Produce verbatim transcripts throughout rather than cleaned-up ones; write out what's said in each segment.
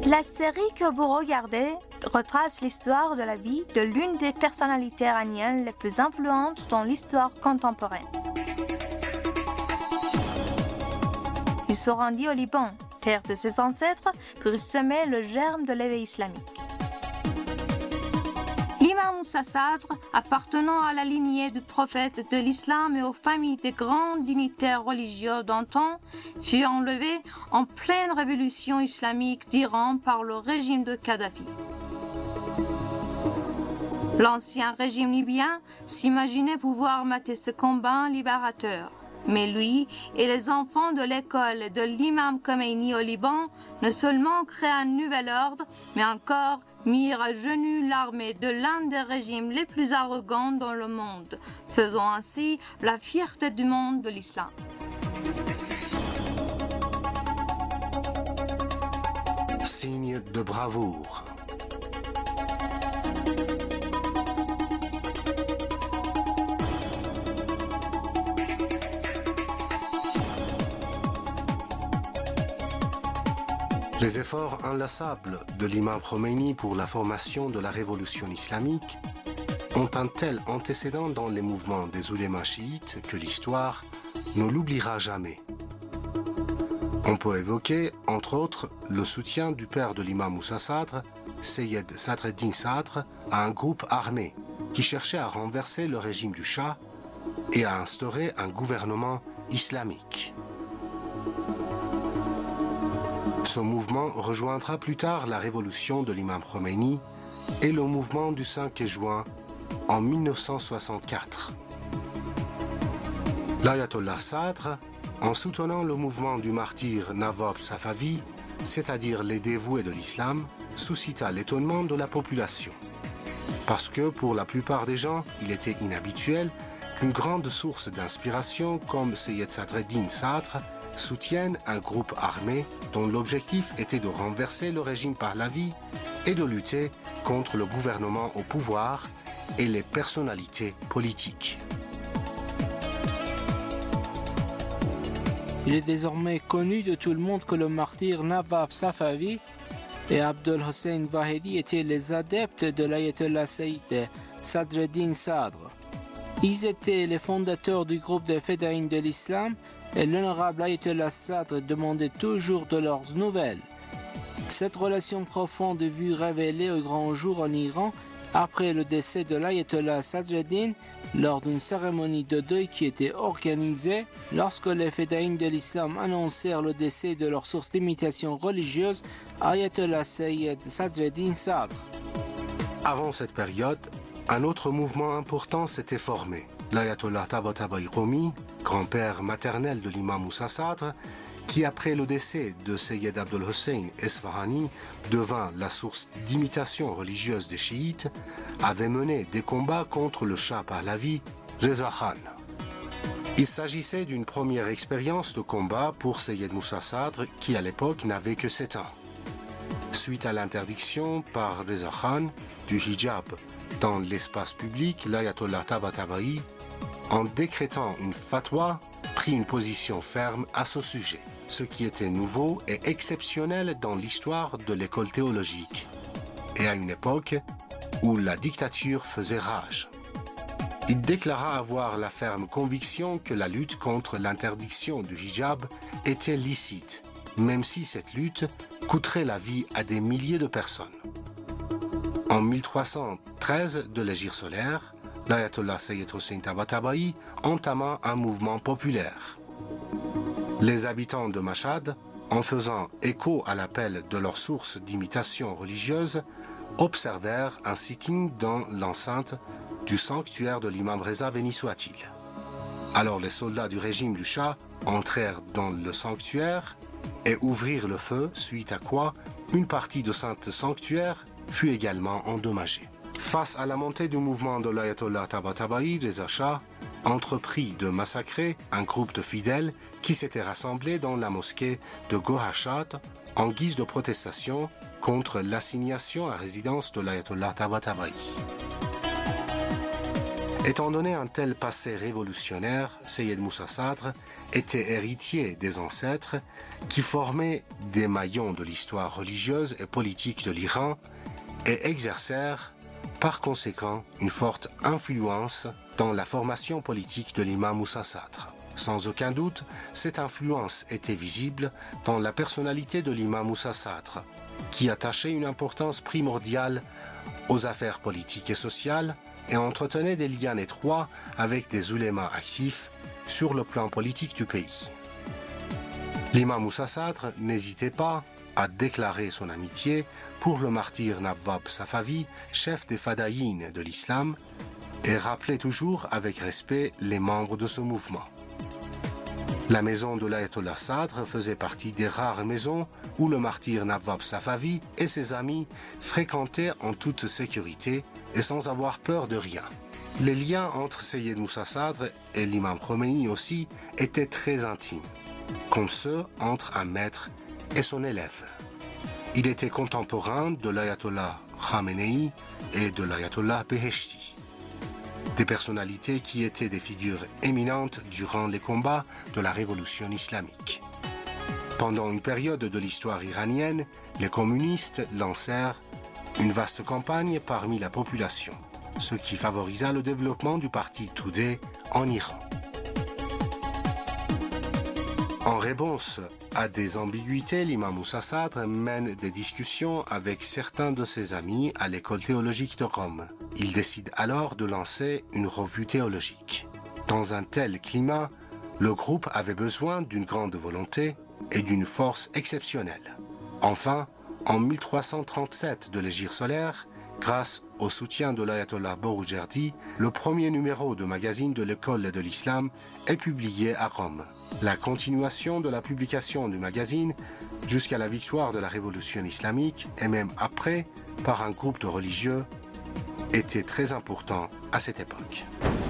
La série que vous regardez retrace l'histoire de la vie de l'une des personnalités iraniennes les plus influentes dans l'histoire contemporaine. Il se rendit au Liban, terre de ses ancêtres, pour y semer le germe de l'éveil islamique. L'imam Moussa Sadr, appartenant à la lignée du prophète de l'islam et aux familles des grands dignitaires religieux d'antan, fut enlevé en pleine révolution islamique d'Iran par le régime de Kadhafi. L'ancien régime libyen s'imaginait pouvoir mater ce combat libérateur. Mais lui et les enfants de l'école de l'imam Khomeini au Liban ne seulement créent un nouvel ordre, mais encore mirent à genoux l'armée de l'un des régimes les plus arrogants dans le monde, faisant ainsi la fierté du monde de l'islam. Signe de bravoure. Les efforts inlassables de l'imam Khomeini pour la formation de la révolution islamique ont un tel antécédent dans les mouvements des oulémas chiites que l'histoire ne l'oubliera jamais. On peut évoquer, entre autres, le soutien du père de l'imam Moussa Sadr, Seyyed Sadreddin Sadr, à un groupe armé qui cherchait à renverser le régime du Shah et à instaurer un gouvernement islamique. Ce mouvement rejoindra plus tard la révolution de l'imam Khomeini et le mouvement du cinq juin en mille neuf cent soixante-quatre. L'ayatollah Sadr, en soutenant le mouvement du martyr Nawab Safavi, c'est-à-dire les dévoués de l'islam, suscita l'étonnement de la population. Parce que pour la plupart des gens, il était inhabituel qu'une grande source d'inspiration comme Seyyed Sadreddin Sadr soutiennent un groupe armé dont l'objectif était de renverser le régime par la vie et de lutter contre le gouvernement au pouvoir et les personnalités politiques. Il est désormais connu de tout le monde que le martyr Nawab Safavi et Abdul Hossein Vahedi étaient les adeptes de l'ayatollah Seyyed Sadreddin Sadr. Ils étaient les fondateurs du groupe des Fédéines de l'islam et l'honorable ayatollah Sadr demandait toujours de leurs nouvelles. Cette relation profonde est vue révélée au grand jour en Iran après le décès de l'ayatollah Sadreddin lors d'une cérémonie de deuil qui était organisée lorsque les Fédéines de l'islam annoncèrent le décès de leur source d'imitation religieuse, ayatollah Seyyed Sadreddin Sadr. Avant cette période, un autre mouvement important s'était formé. L'ayatollah Tabatabai Romi, grand-père maternel de l'imam Moussa Sadr, qui après le décès de Seyyed Abdul Hossein Esfahani devint la source d'imitation religieuse des chiites, avait mené des combats contre le Shah Pahlavi, Reza Khan. Il s'agissait d'une première expérience de combat pour Seyyed Moussa Sadr qui à l'époque n'avait que sept ans. Suite à l'interdiction par Reza Khan du hijab dans l'espace public, l'ayatollah Tabatabai, en décrétant une fatwa, prit une position ferme à ce sujet, ce qui était nouveau et exceptionnel dans l'histoire de l'école théologique, et à une époque où la dictature faisait rage. Il déclara avoir la ferme conviction que la lutte contre l'interdiction du hijab était licite, même si cette lutte coûterait la vie à des milliers de personnes. En mille trois cent treize de l'Hégire solaire, l'ayatollah Seyyed Hossein Tabatabai entama un mouvement populaire. Les habitants de Mashhad, en faisant écho à l'appel de leur source d'imitation religieuse, observèrent un sitting dans l'enceinte du sanctuaire de l'imam Reza béni soit-il. Alors les soldats du régime du Shah entrèrent dans le sanctuaire et ouvrirent le feu, suite à quoi une partie de ce sanctuaire fut également endommagée. Face à la montée du mouvement de l'ayatollah Tabatabai, Reza Shah entreprit de massacrer un groupe de fidèles qui s'étaient rassemblés dans la mosquée de Gohashat en guise de protestation contre l'assignation à résidence de l'ayatollah Tabatabai. Étant donné un tel passé révolutionnaire, Seyyed Moussa Sadr était héritier des ancêtres qui formaient des maillons de l'histoire religieuse et politique de l'Iran et exercèrent par conséquent une forte influence dans la formation politique de l'imam Moussa Sadr. Sans aucun doute, cette influence était visible dans la personnalité de l'imam Moussa Sadr, qui attachait une importance primordiale aux affaires politiques et sociales et entretenait des liens étroits avec des oulémas actifs sur le plan politique du pays. L'imam Moussa Sadr n'hésitait pas à déclarer son amitié pour le martyr Nawwab Safavi, chef des Fadaïnes de l'islam, et rappelait toujours avec respect les membres de ce mouvement. La maison de l'Ayatollah Sadr faisait partie des rares maisons où le martyr Nawwab Safavi et ses amis fréquentaient en toute sécurité et sans avoir peur de rien. Les liens entre Seyyed Moussa Sadr et l'imam Khomeini aussi étaient très intimes, comme ceux entre un maître et son élève. Il était contemporain de l'Ayatollah Khamenei et de l'Ayatollah Beheshti, des personnalités qui étaient des figures éminentes durant les combats de la révolution islamique. Pendant une période de l'histoire iranienne, les communistes lancèrent une vaste campagne parmi la population, ce qui favorisa le développement du parti Tudeh en Iran. En réponse à des ambiguïtés, l'imam Moussa Sadr mène des discussions avec certains de ses amis à l'école théologique de Rome. Il décide alors de lancer une revue théologique. Dans un tel climat, le groupe avait besoin d'une grande volonté et d'une force exceptionnelle. Enfin, en mille trois cent trente-sept de l'Hégire solaire, grâce au soutien de l'Ayatollah Boroujerdi, le premier numéro de magazine de l'école de l'islam est publié à Rome. La continuation de la publication du magazine jusqu'à la victoire de la révolution islamique et même après par un groupe de religieux était très important à cette époque.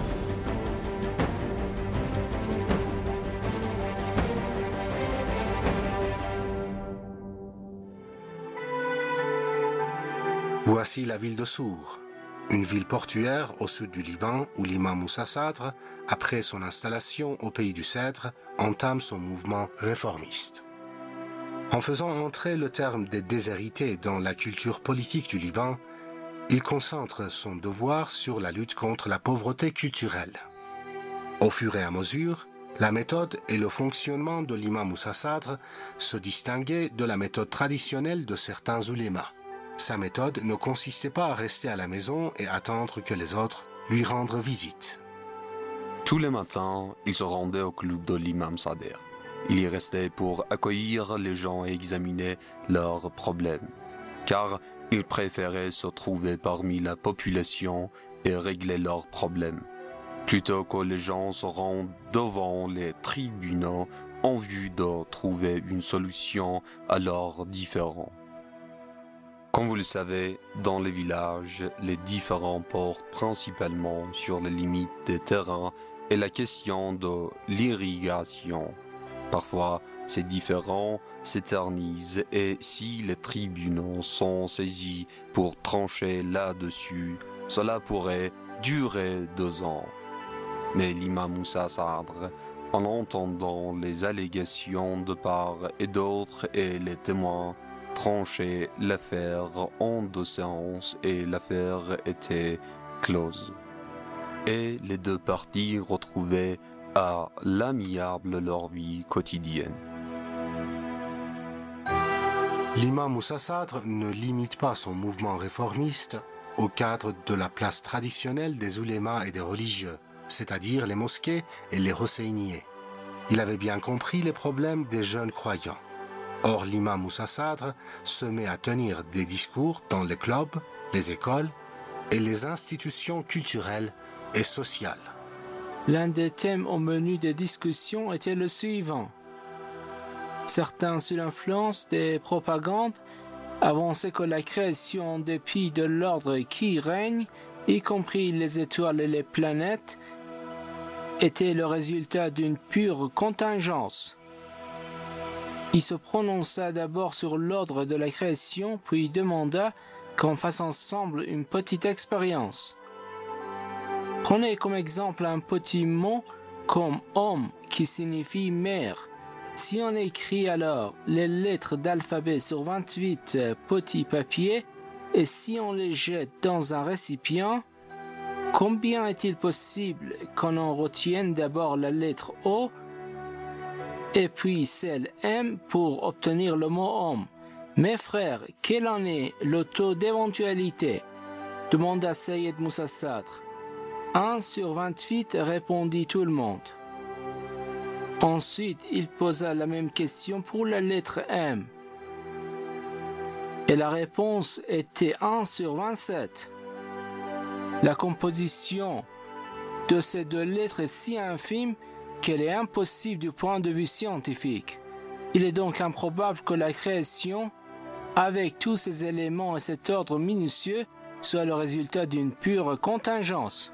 Voici la ville de Sour, une ville portuaire au sud du Liban où l'imam Moussa Sadr, après son installation au pays du Cèdre, entame son mouvement réformiste. En faisant entrer le terme des déshérités dans la culture politique du Liban, il concentre son devoir sur la lutte contre la pauvreté culturelle. Au fur et à mesure, la méthode et le fonctionnement de l'imam Moussa Sadr se distinguaient de la méthode traditionnelle de certains oulémas. Sa méthode ne consistait pas à rester à la maison et attendre que les autres lui rendent visite. Tous les matins, il se rendait au club de l'imam Sadr. Il y restait pour accueillir les gens et examiner leurs problèmes, car il préférait se trouver parmi la population et régler leurs problèmes, plutôt que les gens se rendent devant les tribunaux en vue de trouver une solution à leurs différends. Comme vous le savez, dans les villages, les différends portent principalement sur les limites des terrains et la question de l'irrigation. Parfois, ces différends s'éternisent et si les tribunaux sont saisis pour trancher là-dessus, cela pourrait durer deux ans. Mais l'imam Moussa Sadr, en entendant les allégations de part et d'autre et les témoins, tranchait l'affaire en deux séances et l'affaire était close. Et les deux parties retrouvaient à l'amiable leur vie quotidienne. L'imam Moussa Sadr ne limite pas son mouvement réformiste au cadre de la place traditionnelle des oulémas et des religieux, c'est-à-dire les mosquées et les hosseiniers. Il avait bien compris les problèmes des jeunes croyants. Or, l'imam Moussa Sadr se met à tenir des discours dans les clubs, les écoles et les institutions culturelles et sociales. L'un des thèmes au menu des discussions était le suivant. Certains, sous l'influence des propagandes, avançaient que la création des pays de l'ordre qui règne, y compris les étoiles et les planètes, était le résultat d'une pure contingence. Il se prononça d'abord sur l'ordre de la création, puis demanda qu'on fasse ensemble une petite expérience. Prenez comme exemple un petit mot comme homme qui signifie mère. Si on écrit alors les lettres d'alphabet sur vingt-huit petits papiers et si on les jette dans un récipient, combien est-il possible qu'on en retienne d'abord la lettre O et puis celle M pour obtenir le mot homme? Mes frères, quel en est le taux d'éventualité? Demanda Sayed Moussa Sadr. un sur vingt-huit, répondit tout le monde. Ensuite, il posa la même question pour la lettre M. Et la réponse était un sur vingt-sept. La composition de ces deux lettres est si infime qu'elle est impossible du point de vue scientifique. Il est donc improbable que la création, avec tous ces éléments et cet ordre minutieux, soit le résultat d'une pure contingence.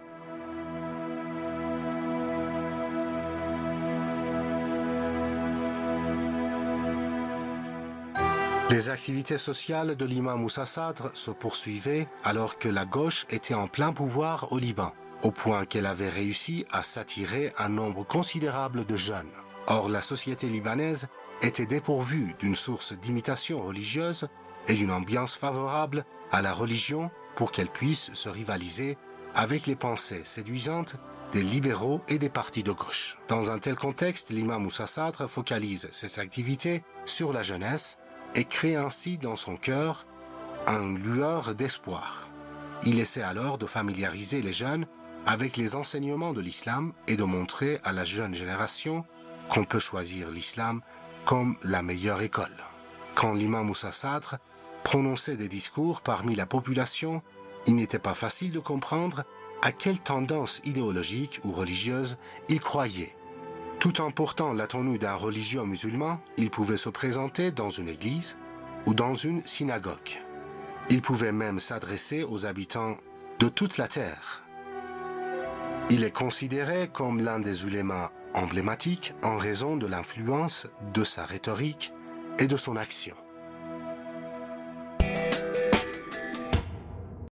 Les activités sociales de l'imam Moussa Sadr se poursuivaient alors que la gauche était en plein pouvoir au Liban, au point qu'elle avait réussi à s'attirer un nombre considérable de jeunes. Or, la société libanaise était dépourvue d'une source d'imitation religieuse et d'une ambiance favorable à la religion pour qu'elle puisse se rivaliser avec les pensées séduisantes des libéraux et des partis de gauche. Dans un tel contexte, l'imam Moussa Sadr focalise ses activités sur la jeunesse et crée ainsi dans son cœur une lueur d'espoir. Il essaie alors de familiariser les jeunes avec les enseignements de l'islam et de montrer à la jeune génération qu'on peut choisir l'islam comme la meilleure école. Quand l'imam Moussa Sadr prononçait des discours parmi la population, il n'était pas facile de comprendre à quelle tendance idéologique ou religieuse il croyait. Tout en portant la tenue d'un religieux musulman, il pouvait se présenter dans une église ou dans une synagogue. Il pouvait même s'adresser aux habitants de toute la terre. Il est considéré comme l'un des ulémas emblématiques en raison de l'influence de sa rhétorique et de son action.